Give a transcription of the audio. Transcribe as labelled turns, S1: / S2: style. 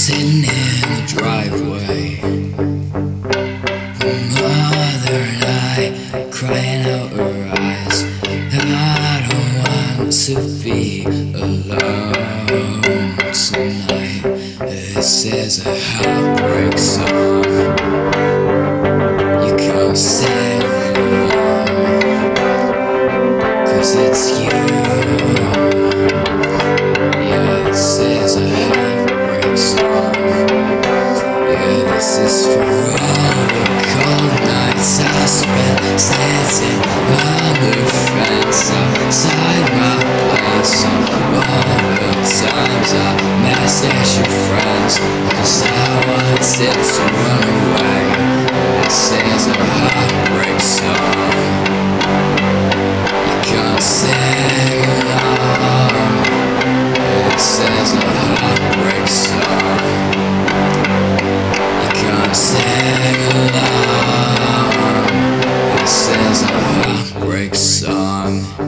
S1: Sitting in the driveway, the mother and I crying out her eyes. I don't want to be alone tonight. This is a heartbreak song. You can't sing along, 'cause it's you. Yeah, this is a heartbreak song. Yeah, this is for all the cold nights I spent sitting on the fence outside my place. All the times I messaged your friends 'cause I wanted to run away. This is a heartbreak song. You can't sing along. This is a heartbreak song. You can't sing along. This is a heartbreak song.